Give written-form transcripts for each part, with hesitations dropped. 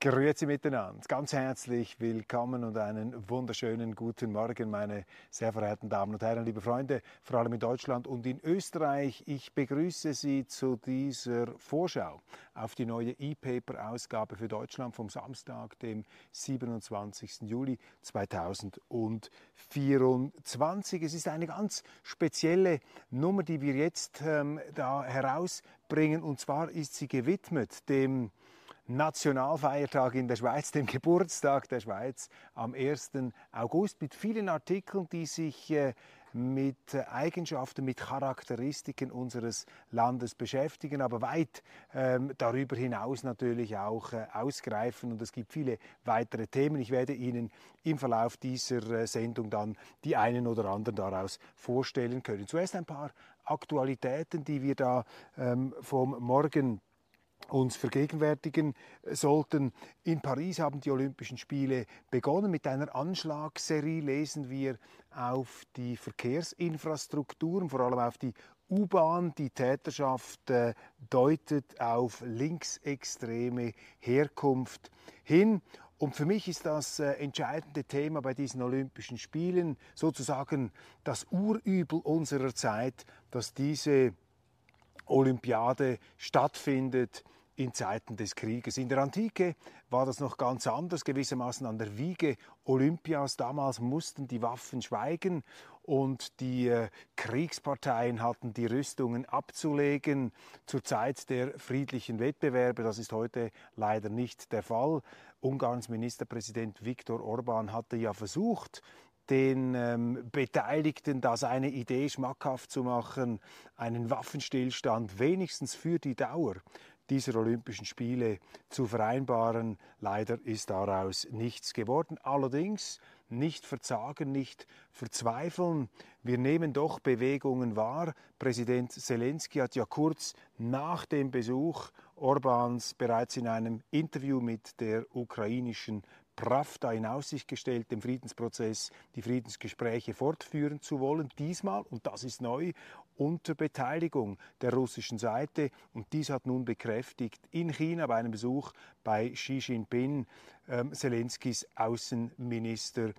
Grüezi miteinander, ganz herzlich willkommen und einen wunderschönen guten Morgen, meine sehr verehrten Damen und Herren, liebe Freunde, vor allem in Deutschland und in Österreich. Ich begrüße Sie zu dieser Vorschau auf die neue E-Paper-Ausgabe für Deutschland vom Samstag, dem 27. Juli 2024. Es ist eine ganz spezielle Nummer, die wir jetzt da herausbringen, und zwar ist sie gewidmet dem Nationalfeiertag in der Schweiz, dem Geburtstag der Schweiz am 1. August, mit vielen Artikeln, die sich mit Eigenschaften, mit Charakteristiken unseres Landes beschäftigen, aber weit darüber hinaus natürlich auch ausgreifen. Und es gibt viele weitere Themen. Ich werde Ihnen im Verlauf dieser Sendung dann die einen oder anderen daraus vorstellen können. Zuerst ein paar Aktualitäten, die wir da vom Morgen uns vergegenwärtigen sollten. In Paris haben die Olympischen Spiele begonnen. Mit einer Anschlagsserie lesen wir auf die Verkehrsinfrastrukturen, vor allem auf die U-Bahn. Die Täterschaft deutet auf linksextreme Herkunft hin. Und für mich ist das entscheidende Thema bei diesen Olympischen Spielen sozusagen das Urübel unserer Zeit, dass diese Olympiade stattfindet in Zeiten des Krieges. In der Antike war das noch ganz anders, gewissermaßen an der Wiege Olympias. Damals mussten die Waffen schweigen und die Kriegsparteien hatten die Rüstungen abzulegen zur Zeit der friedlichen Wettbewerbe. Das ist heute leider nicht der Fall. Ungarns Ministerpräsident Viktor Orbán hatte ja versucht, den Beteiligten da seine Idee schmackhaft zu machen, einen Waffenstillstand wenigstens für die Dauer dieser Olympischen Spiele zu vereinbaren. Leider ist daraus nichts geworden. Allerdings nicht verzagen, nicht verzweifeln. Wir nehmen doch Bewegungen wahr. Präsident Zelensky hat ja kurz nach dem Besuch Orbáns bereits in einem Interview mit der ukrainischen Pravda in Aussicht gestellt, den Friedensprozess, die Friedensgespräche fortführen zu wollen. Diesmal, und das ist neu, unter Beteiligung der russischen Seite. Und dies hat nun bekräftigt in China bei einem Besuch bei Xi Jinping Zelenskys Außenminister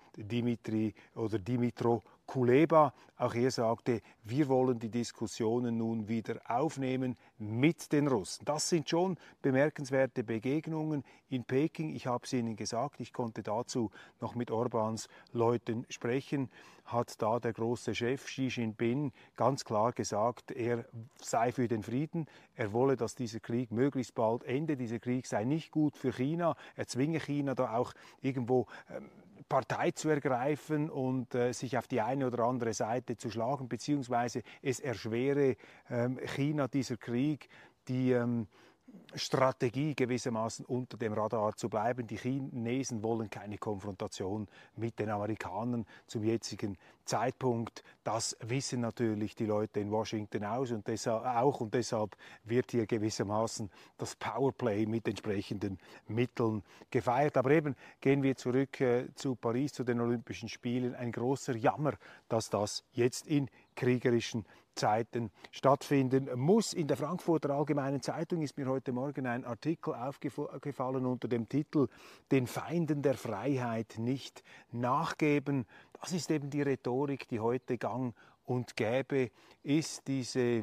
Dmytro Kuleba. Auch er sagte, wir wollen die Diskussionen nun wieder aufnehmen mit den Russen. Das sind schon bemerkenswerte Begegnungen in Peking. Ich habe es Ihnen gesagt, ich konnte dazu noch mit Orbáns Leuten sprechen. Hat da der große Chef Xi Jinping ganz klar gesagt, er sei für den Frieden. Er wolle, dass dieser Krieg möglichst bald endet. Dieser Krieg sei nicht gut für China. Er zwinge China da auch irgendwo Partei zu ergreifen und sich auf die eine oder andere Seite zu schlagen, beziehungsweise es erschwere China dieser Krieg, die Strategie gewissermaßen unter dem Radar zu bleiben. Die Chinesen wollen keine Konfrontation mit den Amerikanern zum jetzigen Zeitpunkt. Das wissen natürlich die Leute in Washington und deshalb wird hier gewissermaßen das Powerplay mit entsprechenden Mitteln gefeiert. Aber eben gehen wir zurück zu Paris, zu den Olympischen Spielen. Ein großer Jammer, dass das jetzt in kriegerischen Zeiten stattfinden muss. In der Frankfurter Allgemeinen Zeitung ist mir heute Morgen ein Artikel aufgefallen unter dem Titel "Den Feinden der Freiheit nicht nachgeben". Das ist eben die Rhetorik, die heute gang und gäbe ist, diese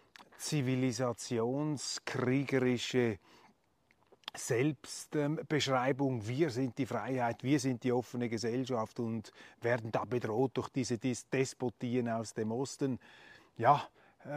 zivilisationskriegerische Selbstbeschreibung, wir sind die Freiheit, wir sind die offene Gesellschaft und werden da bedroht durch diese Despotien aus dem Osten. Ja,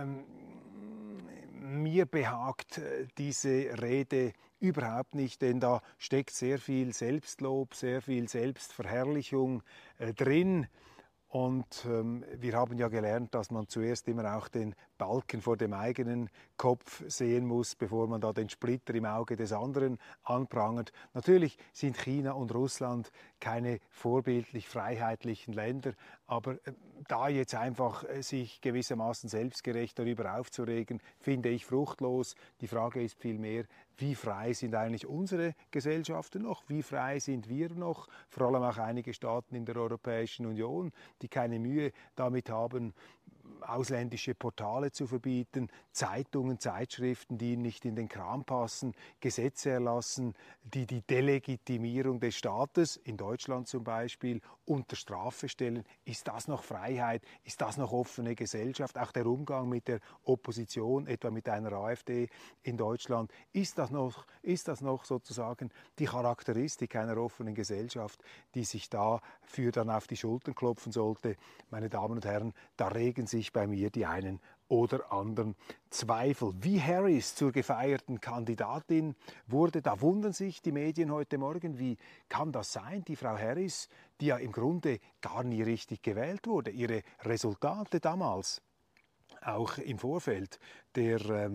mir behagt diese Rede überhaupt nicht, denn da steckt sehr viel Selbstlob, sehr viel Selbstverherrlichung drin. Und wir haben ja gelernt, dass man zuerst immer auch den Balken vor dem eigenen Kopf sehen muss, bevor man da den Splitter im Auge des anderen anprangert. Natürlich sind China und Russland keine vorbildlich freiheitlichen Länder, aber da jetzt einfach sich gewissermaßen selbstgerecht darüber aufzuregen, finde ich fruchtlos. Die Frage ist vielmehr, wie frei sind eigentlich unsere Gesellschaften noch? Wie frei sind wir noch? Vor allem auch einige Staaten in der Europäischen Union, die keine Mühe damit haben, ausländische Portale zu verbieten, Zeitungen, Zeitschriften, die nicht in den Kram passen, Gesetze erlassen, die die Delegitimierung des Staates, in Deutschland zum Beispiel, unter Strafe stellen. Ist das noch Freiheit? Ist das noch offene Gesellschaft? Auch der Umgang mit der Opposition, etwa mit einer AfD in Deutschland, ist das noch sozusagen die Charakteristik einer offenen Gesellschaft, die sich dafür dann auf die Schultern klopfen sollte? Meine Damen und Herren, da regen sich bei mir die einen oder anderen Zweifel. Wie Harris zur gefeierten Kandidatin wurde, da wundern sich die Medien heute Morgen, wie kann das sein? Die Frau Harris, die ja im Grunde gar nie richtig gewählt wurde, ihre Resultate damals, auch im Vorfeld der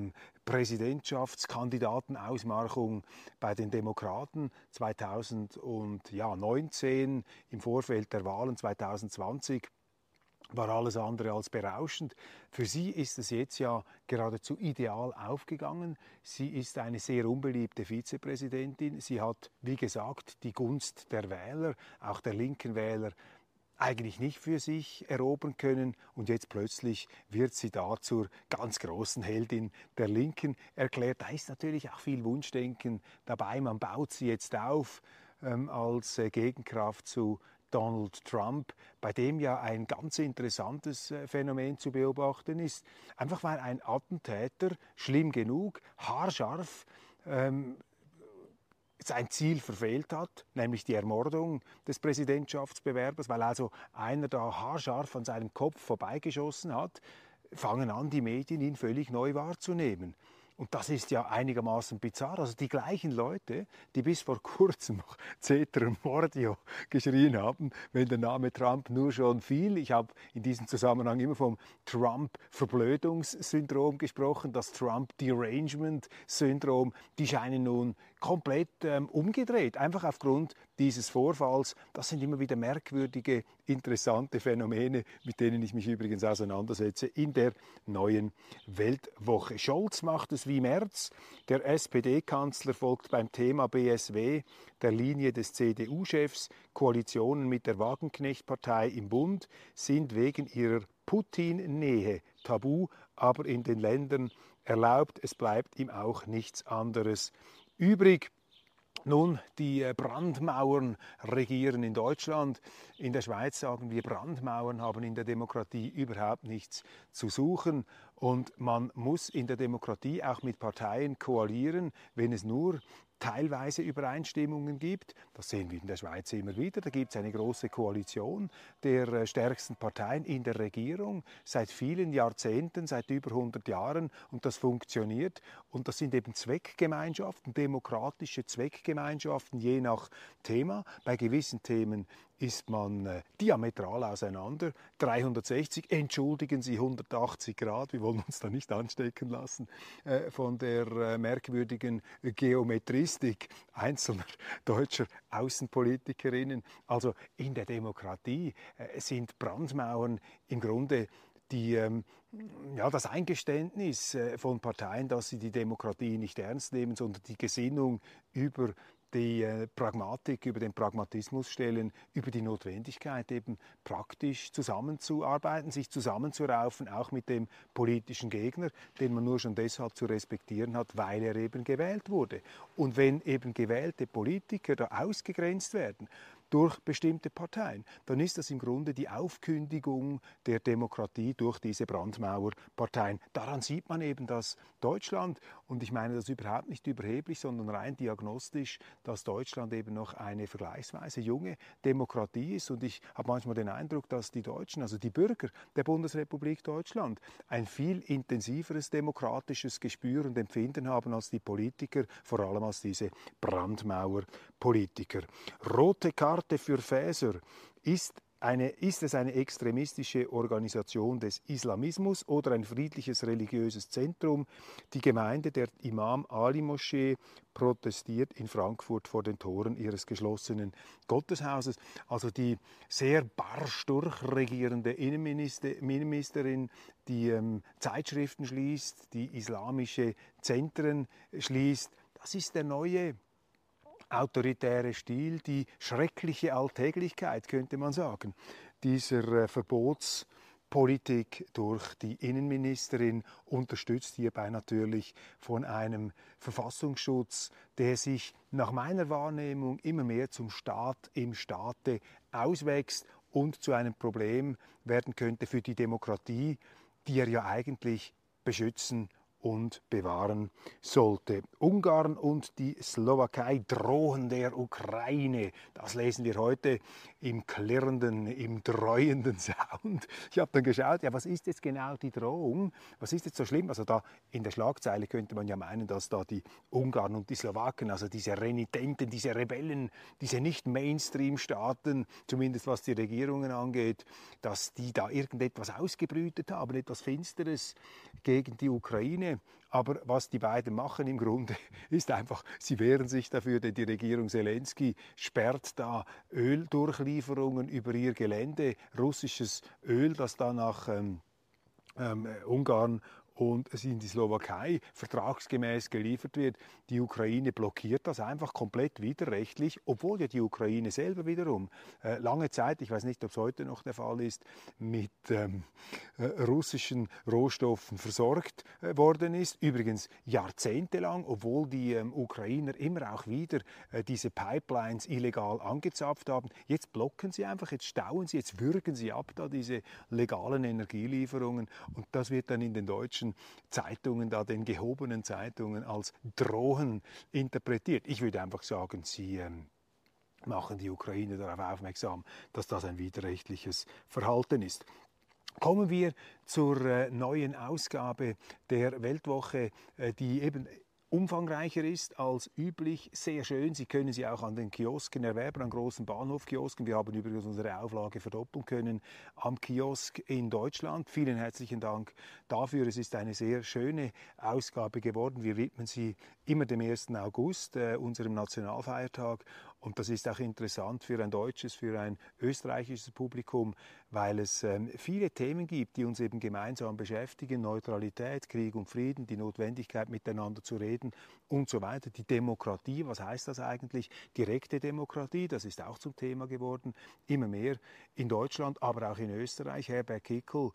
Präsidentschaftskandidatenausmarchung bei den Demokraten 2019, im Vorfeld der Wahlen 2020, war alles andere als berauschend. Für sie ist es jetzt ja geradezu ideal aufgegangen. Sie ist eine sehr unbeliebte Vizepräsidentin. Sie hat, wie gesagt, die Gunst der Wähler, auch der linken Wähler, eigentlich nicht für sich erobern können, und jetzt plötzlich wird sie da zur ganz großen Heldin der Linken erklärt. Da ist natürlich auch viel Wunschdenken dabei. Man baut sie jetzt auf als Gegenkraft zu Donald Trump, bei dem ja ein ganz interessantes Phänomen zu beobachten ist. Einfach weil ein Attentäter, schlimm genug, haarscharf, sein Ziel verfehlt hat, nämlich die Ermordung des Präsidentschaftsbewerbers, weil also einer da haarscharf an seinem Kopf vorbeigeschossen hat, fangen an, die Medien ihn völlig neu wahrzunehmen. Und das ist ja einigermaßen bizarr. Also die gleichen Leute, die bis vor kurzem noch Ceterum Mordio geschrien haben, wenn der Name Trump nur schon fiel. Ich habe in diesem Zusammenhang immer vom Trump-Verblödungssyndrom gesprochen, das Trump-Derangement-Syndrom. Die scheinen nun komplett umgedreht, einfach aufgrund dieses Vorfalls. Das sind immer wieder merkwürdige, interessante Phänomene, mit denen ich mich übrigens auseinandersetze in der neuen Weltwoche. Scholz macht es wie Merz. Der SPD-Kanzler folgt beim Thema BSW der Linie des CDU-Chefs. Koalitionen mit der Wagenknecht-Partei im Bund sind wegen ihrer Putin-Nähe tabu, aber in den Ländern erlaubt. Es bleibt ihm auch nichts anderes übrig. Nun, die Brandmauern regieren in Deutschland. In der Schweiz sagen wir, Brandmauern haben in der Demokratie überhaupt nichts zu suchen. Und man muss in der Demokratie auch mit Parteien koalieren, wenn es nur teilweise Übereinstimmungen gibt. Das sehen wir in der Schweiz immer wieder. Da gibt es eine große Koalition der stärksten Parteien in der Regierung seit vielen Jahrzehnten, seit über 100 Jahren. Und das funktioniert. Und das sind eben Zweckgemeinschaften, demokratische Zweckgemeinschaften, je nach Thema. Bei gewissen Themen ist man diametral auseinander. 360, entschuldigen Sie, 180 Grad. Wir wollen uns da nicht anstecken lassen von der merkwürdigen Geometristik einzelner deutscher Außenpolitikerinnen. Also in der Demokratie sind Brandmauern im Grunde das Eingeständnis von Parteien, dass sie die Demokratie nicht ernst nehmen, sondern die Gesinnung über die Pragmatik, über den Pragmatismus stellen, über die Notwendigkeit eben praktisch zusammenzuarbeiten, sich zusammenzuraufen, auch mit dem politischen Gegner, den man nur schon deshalb zu respektieren hat, weil er eben gewählt wurde. Und wenn eben gewählte Politiker da ausgegrenzt werden durch bestimmte Parteien, dann ist das im Grunde die Aufkündigung der Demokratie durch diese Brandmauerparteien. Daran sieht man eben, dass Deutschland, und ich meine das überhaupt nicht überheblich, sondern rein diagnostisch, dass Deutschland eben noch eine vergleichsweise junge Demokratie ist. Und ich habe manchmal den Eindruck, dass die Deutschen, also die Bürger der Bundesrepublik Deutschland, ein viel intensiveres demokratisches Gespür und Empfinden haben als die Politiker, vor allem als diese Brandmauerpolitiker. Rote Karte für Faeser. Ist es eine extremistische Organisation des Islamismus oder ein friedliches religiöses Zentrum? Die Gemeinde der Imam Ali Moschee protestiert in Frankfurt vor den Toren ihres geschlossenen Gotteshauses. Also die sehr barsch durchregierende Innenministerin, die Zeitschriften schließt, die islamische Zentren schließt. Das ist der neue autoritäre Stil, die schreckliche Alltäglichkeit, könnte man sagen, dieser Verbotspolitik Politik durch die Innenministerin, unterstützt hierbei natürlich von einem Verfassungsschutz, der sich nach meiner Wahrnehmung immer mehr zum Staat im Staate auswächst und zu einem Problem werden könnte für die Demokratie, die er ja eigentlich beschützen und bewahren sollte. Ungarn und die Slowakei drohen der Ukraine. Das lesen wir heute im klirrenden, im dreuenden Sound. Ich habe dann geschaut, ja, was ist jetzt genau die Drohung? Was ist jetzt so schlimm? Also da in der Schlagzeile könnte man ja meinen, dass da die Ungarn und die Slowaken, also diese Renitenten, diese Rebellen, diese Nicht-Mainstream-Staaten, zumindest was die Regierungen angeht, dass die da irgendetwas ausgebrütet haben, etwas Finsteres gegen die Ukraine. Aber was die beiden machen im Grunde, ist einfach, sie wehren sich dafür, denn die Regierung Zelensky sperrt da Öldurchlieferungen über ihr Gelände, russisches Öl, das da nach Ungarn und es in die Slowakei vertragsgemäß geliefert wird. Die Ukraine blockiert das einfach komplett widerrechtlich, obwohl ja die Ukraine selber wiederum lange Zeit, ich weiß nicht, ob es heute noch der Fall ist, mit russischen Rohstoffen versorgt worden ist. Übrigens jahrzehntelang, obwohl die Ukrainer immer auch wieder diese Pipelines illegal angezapft haben. Jetzt blocken sie einfach, jetzt stauen sie, jetzt würgen sie ab da diese legalen Energielieferungen und das wird dann in den deutschen Zeitungen, da den gehobenen Zeitungen als Drohen interpretiert. Ich würde einfach sagen, sie machen die Ukraine darauf aufmerksam, dass das ein widerrechtliches Verhalten ist. Kommen wir zur neuen Ausgabe der Weltwoche, die eben umfangreicher ist als üblich, sehr schön. Sie können sie auch an den Kiosken erwerben, an großen Bahnhofkiosken. Wir haben übrigens unsere Auflage verdoppeln können am Kiosk in Deutschland. Vielen herzlichen Dank dafür. Es ist eine sehr schöne Ausgabe geworden. Wir widmen sie immer dem 1. August, unserem Nationalfeiertag. Und das ist auch interessant für ein deutsches, für ein österreichisches Publikum, weil es viele Themen gibt, die uns eben gemeinsam beschäftigen. Neutralität, Krieg und Frieden, die Notwendigkeit, miteinander zu reden und so weiter. Die Demokratie, was heißt das eigentlich? Direkte Demokratie, das ist auch zum Thema geworden, immer mehr in Deutschland, aber auch in Österreich. Herbert Kickl,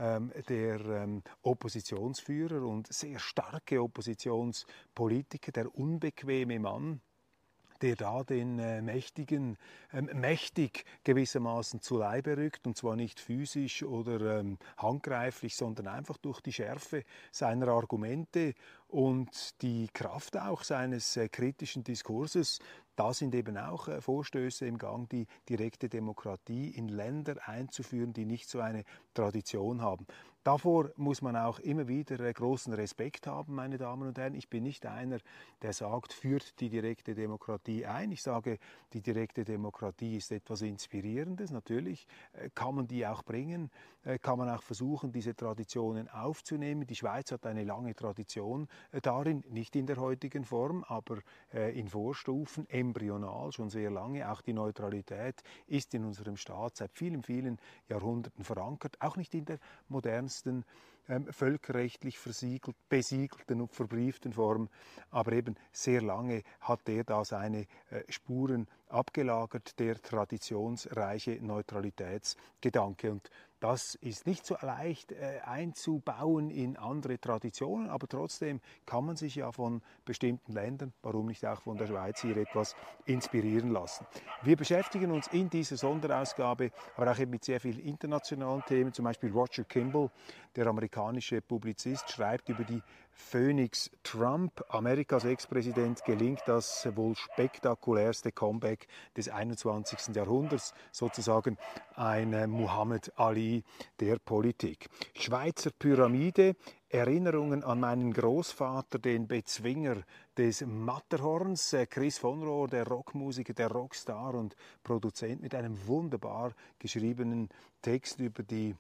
der Oppositionsführer und sehr starke Oppositionspolitiker, der unbequeme Mann, der da den Mächtigen mächtig gewissermaßen zu Leibe rückt, und zwar nicht physisch oder handgreiflich, sondern einfach durch die Schärfe seiner Argumente und die Kraft auch seines kritischen Diskurses. Da sind eben auch Vorstöße im Gang, die direkte Demokratie in Länder einzuführen, die nicht so eine Tradition haben. Davor muss man auch immer wieder großen Respekt haben, meine Damen und Herren. Ich bin nicht einer, der sagt, führt die direkte Demokratie ein. Ich sage, die direkte Demokratie ist etwas Inspirierendes. Natürlich kann man die auch bringen, kann man auch versuchen, diese Traditionen aufzunehmen. Die Schweiz hat eine lange Tradition darin, nicht in der heutigen Form, aber in Vorstufen, embryonal, schon sehr lange. Auch die Neutralität ist in unserem Staat seit vielen, vielen Jahrhunderten verankert, auch nicht in der modernen völkerrechtlich besiegelten und verbrieften Form, aber eben sehr lange hat der da seine Spuren abgelagert, der traditionsreiche Neutralitätsgedanke. Und das ist nicht so leicht einzubauen in andere Traditionen, aber trotzdem kann man sich ja von bestimmten Ländern, warum nicht auch von der Schweiz, hier etwas inspirieren lassen. Wir beschäftigen uns in dieser Sonderausgabe aber auch eben mit sehr vielen internationalen Themen. Zum Beispiel Roger Kimball, der amerikanische Publizist, schreibt über die Phoenix Trump. Amerikas Ex-Präsident gelingt das wohl spektakulärste Comeback des 21. Jahrhunderts, sozusagen ein Muhammad Ali der Politik. Schweizer Pyramide, Erinnerungen an meinen Großvater, den Bezwinger des Matterhorns, Chris von Rohr, der Rockmusiker, der Rockstar und Produzent mit einem wunderbar geschriebenen Text über die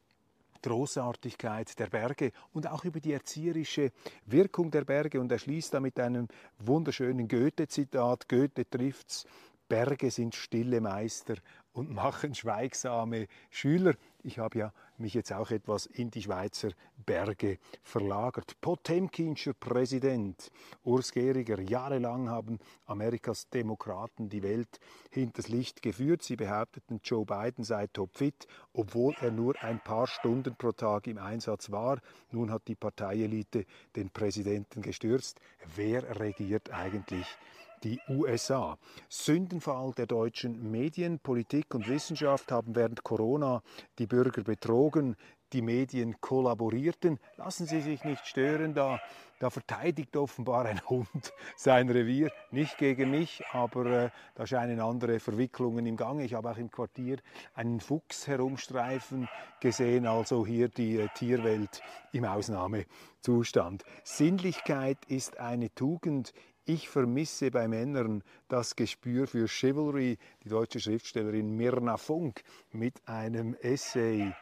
Großartigkeit der Berge und auch über die erzieherische Wirkung der Berge. Und er schließt da mit einem wunderschönen Goethe-Zitat: Goethe trifft's, Berge sind stille Meister und machen schweigsame Schüler. Ich habe ja mich jetzt auch etwas in die Schweizer Berge verlagert. Potemkinscher Präsident Urs Gehriger. Jahrelang haben Amerikas Demokraten die Welt hinters Licht geführt. Sie behaupteten, Joe Biden sei topfit, obwohl er nur ein paar Stunden pro Tag im Einsatz war. Nun hat die Parteielite den Präsidenten gestürzt. Wer regiert eigentlich die USA? Sündenfall der deutschen Medien, Politik und Wissenschaft haben während Corona die Bürger betrogen, die Medien kollaborierten. Lassen Sie sich nicht stören, da verteidigt offenbar ein Hund sein Revier. Nicht gegen mich, aber da scheinen andere Verwicklungen im Gange. Ich habe auch im Quartier einen Fuchs herumstreifen gesehen, also hier die Tierwelt im Ausnahmezustand. Sinnlichkeit ist eine Tugend. Ich vermisse bei Männern das Gespür für Chivalry. Die deutsche Schriftstellerin Mirna Funk mit einem Essay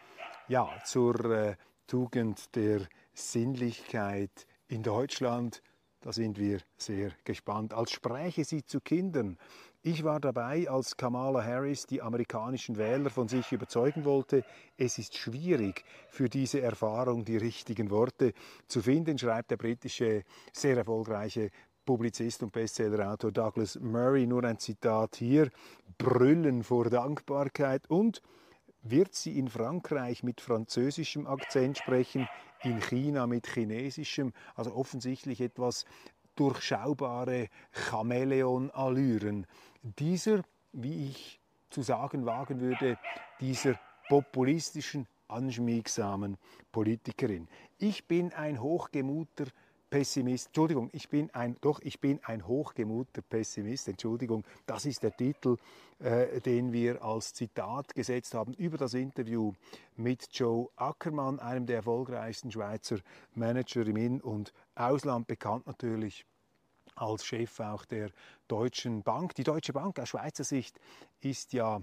zur Tugend der Sinnlichkeit in Deutschland. Da sind wir sehr gespannt. Als spräche sie zu Kindern. Ich war dabei, als Kamala Harris die amerikanischen Wähler von sich überzeugen wollte. Es ist schwierig, für diese Erfahrung die richtigen Worte zu finden, schreibt der britische, sehr erfolgreiche Publizist und Bestsellerautor Douglas Murray. Nur ein Zitat hier: Brüllen vor Dankbarkeit. Und wird sie in Frankreich mit französischem Akzent sprechen, in China mit chinesischem, also offensichtlich etwas durchschaubare Chamäleon-Allüren. Dieser, wie ich zu sagen wagen würde, dieser populistischen, anschmiegsamen Politikerin. Ich bin ein hochgemuter Pessimist, Entschuldigung, ich bin ein hochgemuter Pessimist, Entschuldigung, das ist der Titel, den wir als Zitat gesetzt haben über das Interview mit Joe Ackermann, einem der erfolgreichsten Schweizer Manager im In- und Ausland, bekannt natürlich als Chef auch der Deutschen Bank. Die Deutsche Bank aus Schweizer Sicht ist ja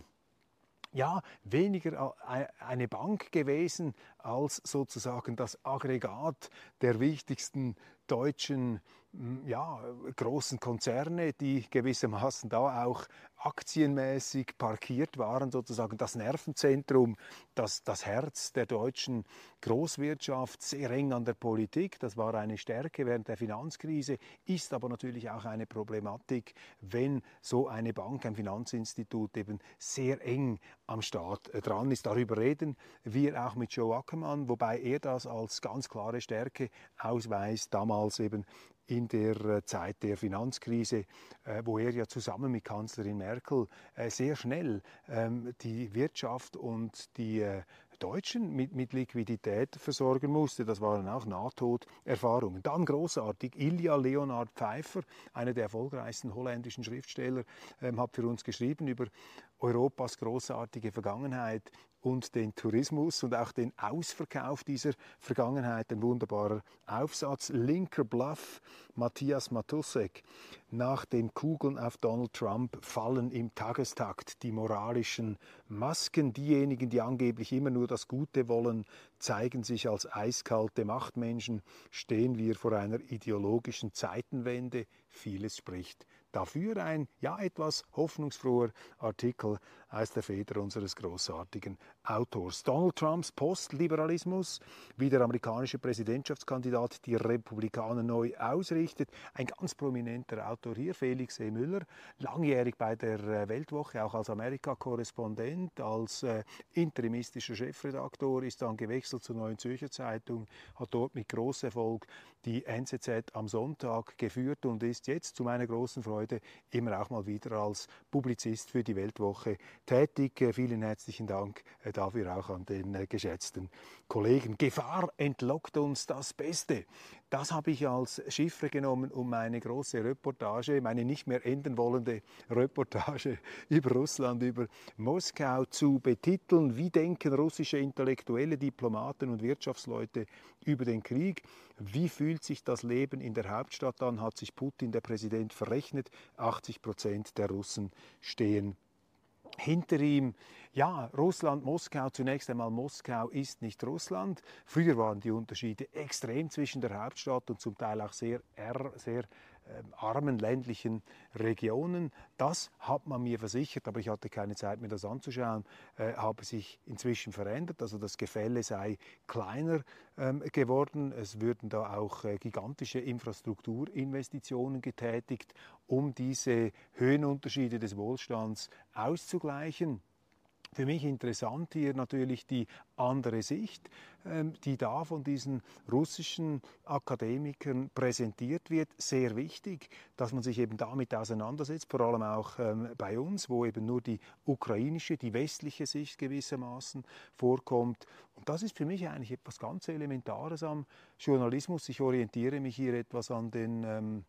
weniger eine Bank gewesen als sozusagen das Aggregat der wichtigsten deutschen großen Konzerne, die gewissermaßen da auch aktienmäßig parkiert waren, sozusagen das Nervenzentrum, das Herz der deutschen Großwirtschaft, sehr eng an der Politik. Das war eine Stärke während der Finanzkrise, ist aber natürlich auch eine Problematik, wenn so eine Bank, ein Finanzinstitut eben sehr eng am Staat dran ist. Darüber reden wir auch mit Joe Ackermann, wobei er das als ganz klare Stärke ausweist, damals eben in der Zeit der Finanzkrise, wo er ja zusammen mit Kanzlerin Merkel sehr schnell die Wirtschaft und die Deutschen mit Liquidität versorgen musste. Das waren auch Nahtoderfahrungen. Dann großartig, Ilja Leonhard Pfeiffer, einer der erfolgreichsten holländischen Schriftsteller, hat für uns geschrieben über Europas großartige Vergangenheit und den Tourismus und auch den Ausverkauf dieser Vergangenheit. Ein wunderbarer Aufsatz. Linker Bluff, Matthias Matussek. Nach den Kugeln auf Donald Trump fallen im Tagestakt die moralischen Masken. Diejenigen, die angeblich immer nur das Gute wollen, zeigen sich als eiskalte Machtmenschen. Stehen wir vor einer ideologischen Zeitenwende? Vieles spricht dafür. Ein etwas hoffnungsfroher Artikel aus der Feder unseres großartigen Autors. Donald Trumps Postliberalismus, wie der amerikanische Präsidentschaftskandidat die Republikaner neu ausrichtet. Ein ganz prominenter Autor hier, Felix E. Müller, langjährig bei der Weltwoche, auch als Amerika-Korrespondent, als interimistischer Chefredaktor, ist dann gewechselt zur Neuen Zürcher Zeitung, hat dort mit Großerfolg die NZZ am Sonntag geführt und ist jetzt zu meiner großen Freude immer auch mal wieder als Publizist für die Weltwoche tätig. Vielen herzlichen Dank dafür auch an den geschätzten Kollegen. Gefahr entlockt uns das Beste. Das habe ich als Chiffre genommen, um meine große Reportage, meine nicht mehr enden wollende Reportage über Russland, über Moskau zu betiteln. Wie denken russische Intellektuelle, Diplomaten und Wirtschaftsleute über den Krieg? Wie fühlt sich das Leben in der Hauptstadt an? Hat sich Putin, der Präsident, verrechnet? 80% der Russen stehen hinter ihm. Ja, Russland, Moskau, zunächst einmal Moskau ist nicht Russland. Früher waren die Unterschiede extrem zwischen der Hauptstadt und zum Teil auch sehr armen ländlichen Regionen. Das hat man mir versichert, aber ich hatte keine Zeit, mir das anzuschauen, habe sich inzwischen verändert. Also das Gefälle sei kleiner geworden. Es würden da auch gigantische Infrastrukturinvestitionen getätigt, um diese Höhenunterschiede des Wohlstands auszugleichen. Für mich interessant hier natürlich die andere Sicht, die da von diesen russischen Akademikern präsentiert wird. Sehr wichtig, dass man sich eben damit auseinandersetzt, vor allem auch bei uns, wo eben nur die ukrainische, die westliche Sicht gewissermaßen vorkommt. Und das ist für mich eigentlich etwas ganz Elementares am Journalismus. Ich orientiere mich hier etwas an den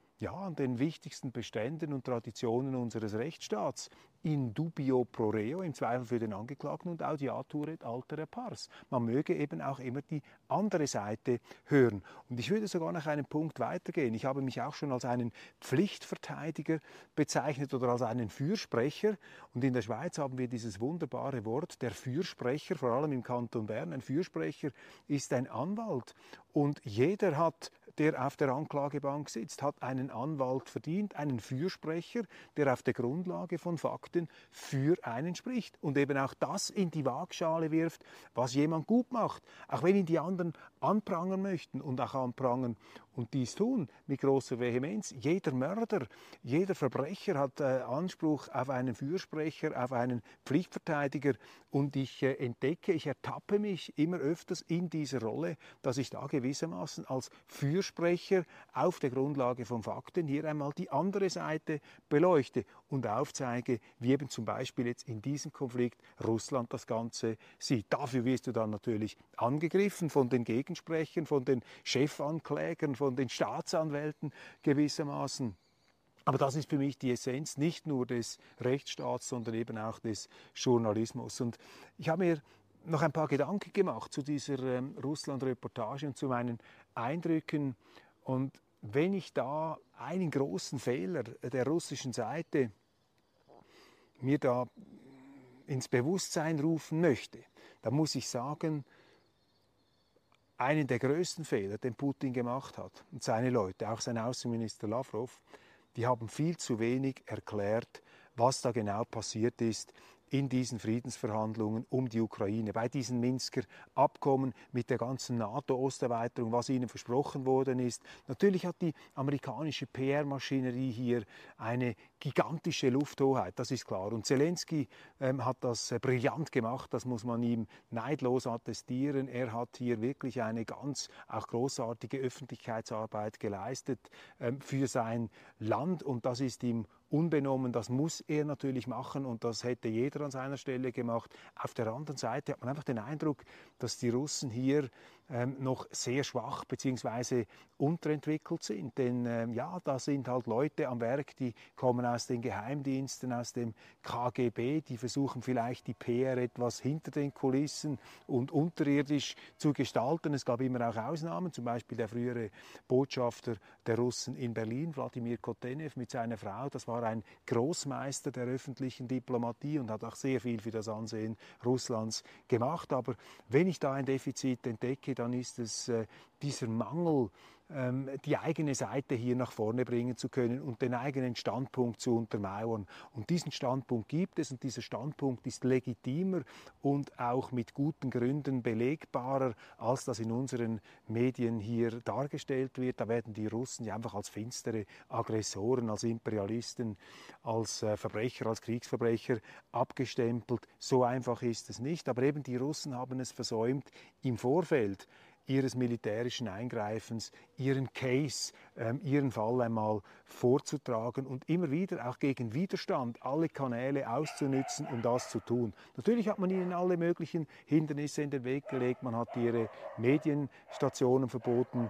wichtigsten Beständen und Traditionen unseres Rechtsstaats. In dubio pro reo, im Zweifel für den Angeklagten, und audiatur et altera pars. Man möge eben auch immer die andere Seite hören. Und ich würde sogar noch einen Punkt weitergehen. Ich habe mich auch schon als einen Pflichtverteidiger bezeichnet oder als einen Fürsprecher. Und in der Schweiz haben wir dieses wunderbare Wort, der Fürsprecher, vor allem im Kanton Bern. Ein Fürsprecher ist ein Anwalt. Und jeder hat, der auf der Anklagebank sitzt, hat einen Anwalt verdient, einen Fürsprecher, der auf der Grundlage von Fakten für einen spricht und eben auch das in die Waagschale wirft, was jemand gut macht. Auch wenn ihn die anderen anprangern möchten und auch anprangern und dies tun mit großer Vehemenz. Jeder Mörder, jeder Verbrecher hat Anspruch auf einen Fürsprecher, auf einen Pflichtverteidiger. Und ich entdecke, ich ertappe mich immer öfters in dieser Rolle, dass ich da gewissermaßen als Fürsprecher auf der Grundlage von Fakten hier einmal die andere Seite beleuchte und aufzeige, wie eben zum Beispiel jetzt in diesem Konflikt Russland das Ganze sieht. Dafür wirst du dann natürlich angegriffen von den Gegensprechern, von den Chefanklägern, von den Staatsanwälten gewissermaßen. Aber das ist für mich die Essenz nicht nur des Rechtsstaats, sondern eben auch des Journalismus. Und ich habe mir noch ein paar Gedanken gemacht zu dieser Russland-Reportage und zu meinen Eindrücken. Und wenn ich da einen großen Fehler der russischen Seite mir da ins Bewusstsein rufen möchte, dann muss ich sagen, einen der größten Fehler, den Putin gemacht hat und seine Leute, auch sein Außenminister Lavrov, die haben viel zu wenig erklärt, was da genau passiert ist in diesen Friedensverhandlungen um die Ukraine, bei diesen Minsker Abkommen mit der ganzen NATO-Osterweiterung, was ihnen versprochen worden ist. Natürlich hat die amerikanische PR-Maschinerie hier eine gigantische Lufthoheit, das ist klar. Und Zelensky hat das brillant gemacht, das muss man ihm neidlos attestieren. Er hat hier wirklich eine ganz auch großartige Öffentlichkeitsarbeit geleistet für sein Land und das ist ihm unbenommen, das muss er natürlich machen und das hätte jeder an seiner Stelle gemacht. Auf der anderen Seite hat man einfach den Eindruck, dass die Russen hier noch sehr schwach bzw. unterentwickelt sind. Denn da sind halt Leute am Werk, die kommen aus den Geheimdiensten, aus dem KGB, die versuchen vielleicht die PR etwas hinter den Kulissen und unterirdisch zu gestalten. Es gab immer auch Ausnahmen, zum Beispiel der frühere Botschafter der Russen in Berlin, Wladimir Kotenew mit seiner Frau. Das war ein Großmeister der öffentlichen Diplomatie und hat auch sehr viel für das Ansehen Russlands gemacht. Aber wenn ich da ein Defizit entdecke, dann ist es dieser Mangel, die eigene Seite hier nach vorne bringen zu können und den eigenen Standpunkt zu untermauern. Und diesen Standpunkt gibt es und dieser Standpunkt ist legitimer und auch mit guten Gründen belegbarer, als das in unseren Medien hier dargestellt wird. Da werden die Russen ja einfach als finstere Aggressoren, als Imperialisten, als Verbrecher, als Kriegsverbrecher abgestempelt. So einfach ist es nicht. Aber eben die Russen haben es versäumt, im Vorfeld ihres militärischen Eingreifens, ihren Case, ihren Fall einmal vorzutragen und immer wieder auch gegen Widerstand alle Kanäle auszunützen, um das zu tun. Natürlich hat man ihnen alle möglichen Hindernisse in den Weg gelegt. Man hat ihre Medienstationen verboten,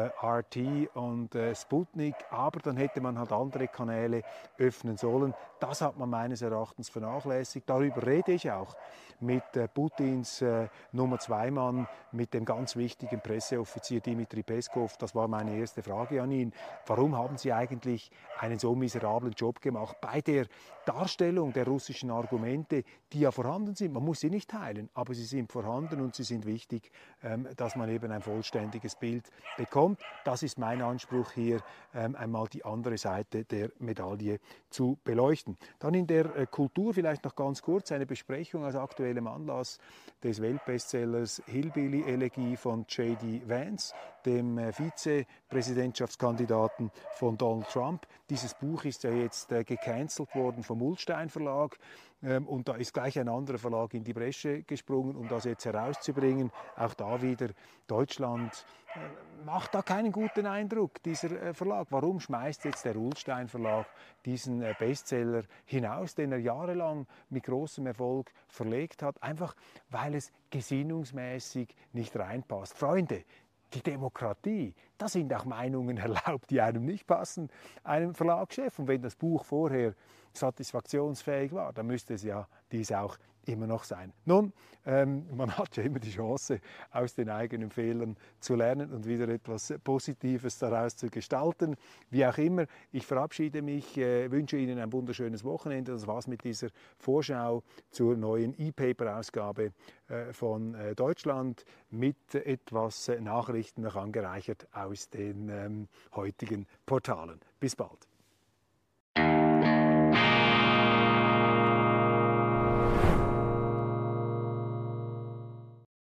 RT und Sputnik, aber dann hätte man halt andere Kanäle öffnen sollen. Das hat man meines Erachtens vernachlässigt. Darüber rede ich auch mit Putins Nummer 2 Mann, mit dem ganz wichtigen Presseoffizier Dmitri Peskov. Das war meine erste Frage an ihn. ihn, warum haben Sie eigentlich einen so miserablen Job gemacht bei der Darstellung der russischen Argumente, die ja vorhanden sind. Man muss sie nicht teilen, aber sie sind vorhanden und sie sind wichtig, dass man eben ein vollständiges Bild bekommt. Das ist mein Anspruch hier, einmal die andere Seite der Medaille zu beleuchten. Dann in der Kultur vielleicht noch ganz kurz eine Besprechung aus aktuellem Anlass des Weltbestsellers Hillbilly Elegie von J.D. Vance, dem Vizepräsidentschaftskandidaten von Donald Trump. Dieses Buch ist ja jetzt gecancelt worden vom Ullstein Verlag. Und da ist gleich ein anderer Verlag in die Bresche gesprungen, um das jetzt herauszubringen. Auch da wieder, Deutschland macht da keinen guten Eindruck, dieser Verlag. Warum schmeißt jetzt der Ullstein Verlag diesen Bestseller hinaus, den er jahrelang mit großem Erfolg verlegt hat? Einfach, weil es gesinnungsmäßig nicht reinpasst. Freunde, die Demokratie, da sind auch Meinungen erlaubt, die einem nicht passen, einem Verlagschef. Und wenn das Buch vorher satisfaktionsfähig war, dann müsste es ja dies auch immer noch sein. Nun, man hat ja immer die Chance, aus den eigenen Fehlern zu lernen und wieder etwas Positives daraus zu gestalten. Wie auch immer, ich verabschiede mich, wünsche Ihnen ein wunderschönes Wochenende. Das war's mit dieser Vorschau zur neuen E-Paper-Ausgabe von Deutschland mit etwas Nachrichten noch angereichert aus den heutigen Portalen. Bis bald.